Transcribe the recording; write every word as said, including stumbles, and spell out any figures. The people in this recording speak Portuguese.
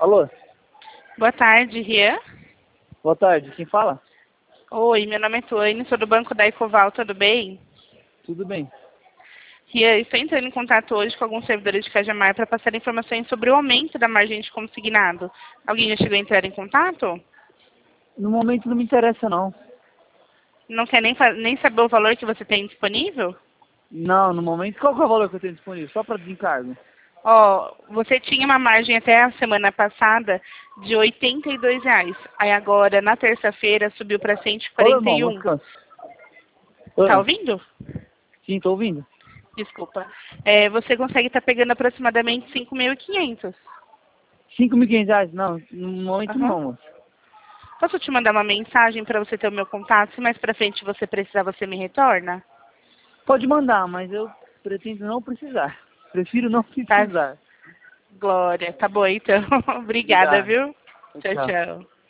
Alô? Boa tarde, Rian. Boa tarde, quem fala? Oi, meu nome é Tuane, sou do Banco da Ecoval, tudo bem? Tudo bem. Rian, estou entrando em contato hoje com alguns servidores de Cajamar para passar informações sobre o aumento da margem de consignado. Alguém já chegou a entrar em contato? No momento não me interessa, não. Não quer nem, fa- nem saber o valor que você tem disponível? Não, no momento, qual que é o valor que eu tenho disponível? Só para desencargo. Ó, você tinha uma margem até a semana passada de oitenta e dois reais. Aí agora, na terça-feira, subiu para cento e Ô, quarenta irmão, e um. descansa. Tá Oi. ouvindo? Sim, tô ouvindo. Desculpa. É, você consegue estar pegando aproximadamente cinco mil e quinhentos. cinco mil e quinhentos reais? Não, no momento Aham. não, moço. Posso te mandar uma mensagem para você ter o meu contato? Se mais para frente você precisar, você me retorna? Pode mandar, mas eu pretendo não precisar. Prefiro não Tá? precisar. Glória. Tá bom, então. Obrigada, Obrigado. viu? Tchau, Tchau, tchau. tchau.